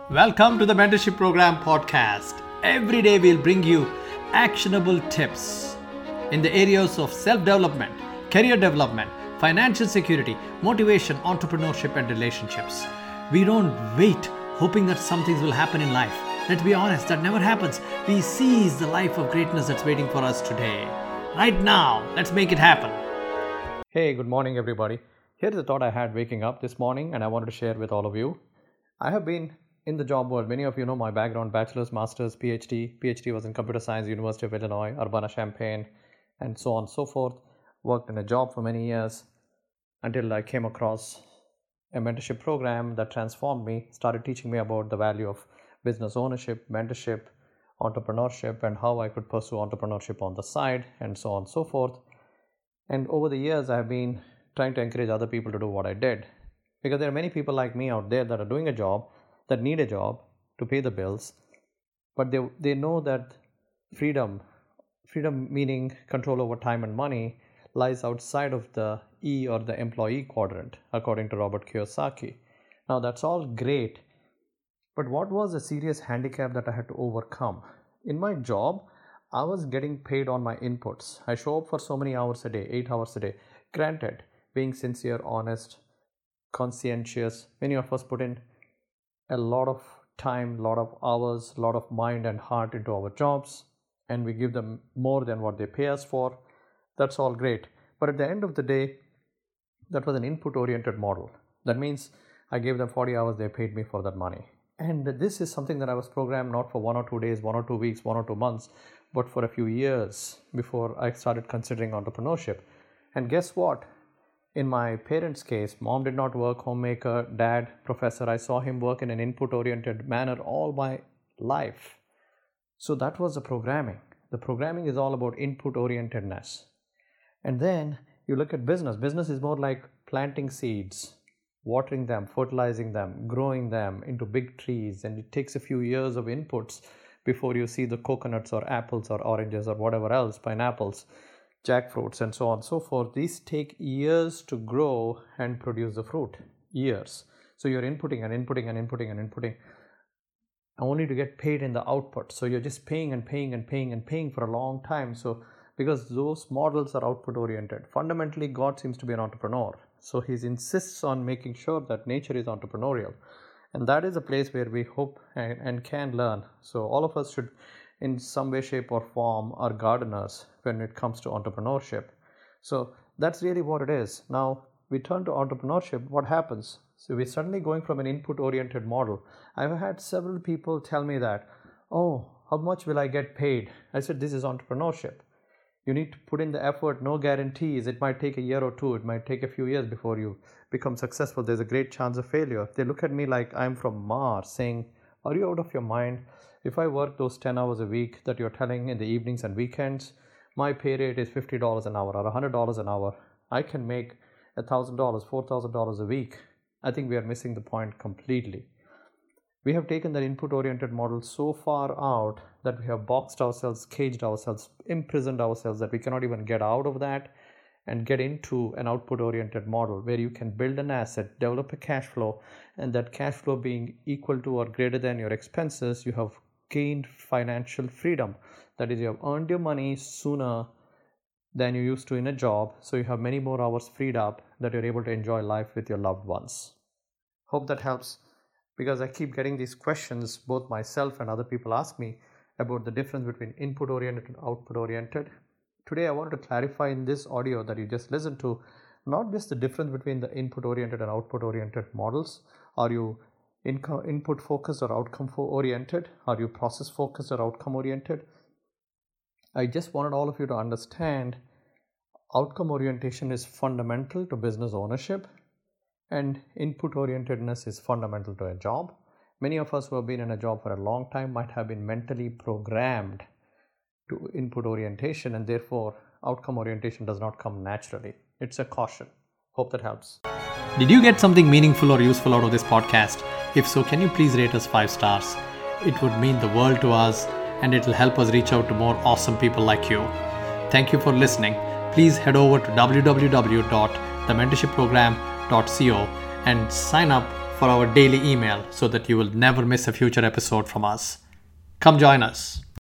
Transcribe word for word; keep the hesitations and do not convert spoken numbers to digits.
Welcome to the Mentorship Program podcast. Every day we'll bring you actionable tips in the areas of self-development, career development, financial security, motivation, entrepreneurship, and relationships. We don't wait hoping that some things will happen in life. Let's be honest, that never happens. We seize the life of greatness that's waiting for us today. Right now, let's make it happen. Hey, good morning, everybody. Here's a thought I had waking up this morning, and I wanted to share with all of you. I have been in the job world. Many of you know my background: bachelor's, master's, PhD. PhD was in computer science, University of Illinois, Urbana-Champaign, and so on and so forth. Worked in a job for many years until I came across a mentorship program that transformed me, started teaching me about the value of business ownership, mentorship, entrepreneurship, and how I could pursue entrepreneurship on the side, and so on and so forth. And over the years, I have been trying to encourage other people to do what I did, because there are many people like me out there that are doing a job, that need a job to pay the bills, but they they know that freedom, freedom meaning control over time and money, lies outside of the E or the employee quadrant, according to Robert Kiyosaki. Now that's all great, but what was a serious handicap that I had to overcome? In my job, I was getting paid on my inputs. I show up for so many hours a day, eight hours a day. Granted, being sincere, honest, conscientious, many of us put in a lot of time, lot of hours, lot of mind and heart into our jobs, and we give them more than what they pay us for. That's all great. But at the end of the day, that was an input-oriented model. That means I gave them forty hours, they paid me for that money. And this is something that I was programmed not for one or two days, one or two weeks, one or two months, but for a few years before I started considering entrepreneurship. And guess what? In my parents' case, mom did not work, homemaker, dad, professor. I saw him work in an input-oriented manner all my life. So that was the programming. The programming is all about input-orientedness. And then you look at business. Business is more like planting seeds, watering them, fertilizing them, growing them into big trees. And it takes a few years of inputs before you see the coconuts or apples or oranges or whatever else, pineapples, jackfruits, and so on and so forth. These take years to grow and produce the fruit. Years. So you're inputting and inputting and inputting and inputting only to get paid in the output. So you're just paying and paying and paying and paying for a long time. So because those models are output oriented. Fundamentally, God seems to be an entrepreneur. So he insists on making sure that nature is entrepreneurial. And that is a place where we hope and, and can learn. So all of us should, in some way, shape, or form, are gardeners when it comes to entrepreneurship. So that's really what it is. Now we turn to entrepreneurship. What happens? So we're suddenly going from an input-oriented model. I've had several people tell me that, oh, how much will I get paid? I said, this is entrepreneurship. You need to put in the effort, no guarantees. It might take a year or two. It might take a few years before you become successful. There's a great chance of failure. They look at me like I'm from Mars, saying, are you out of your mind? If I work those ten hours a week that you're telling in the evenings and weekends, my pay rate is fifty dollars an hour or one hundred dollars an hour. I can make one thousand dollars, four thousand dollars a week. I think we are missing the point completely. We have taken that input-oriented model so far out that we have boxed ourselves, caged ourselves, imprisoned ourselves that we cannot even get out of that and get into an output-oriented model where you can build an asset, develop a cash flow, and that cash flow being equal to or greater than your expenses, you have gained financial freedom. That is, you have earned your money sooner than you used to in a job, so you have many more hours freed up that you're able to enjoy life with your loved ones. Hope that helps, because I keep getting these questions, both myself and other people ask me about the difference between input-oriented and output-oriented. Today I wanted to clarify in this audio that you just listened to, not just the difference between the input-oriented and output-oriented models. Are you input focused or outcome oriented? Are you process focused or outcome oriented? I just wanted all of you to understand outcome orientation is fundamental to business ownership and input orientedness is fundamental to a job. Many of us who have been in a job for a long time might have been mentally programmed to input orientation, and therefore outcome orientation does not come naturally. It's a caution. Hope that helps. Did you get something meaningful or useful out of this podcast? If so, can you please rate us five stars? It would mean the world to us, and it will help us reach out to more awesome people like you. Thank you for listening. Please head over to w w w dot the mentorship program dot co and sign up for our daily email so that you will never miss a future episode from us. Come join us.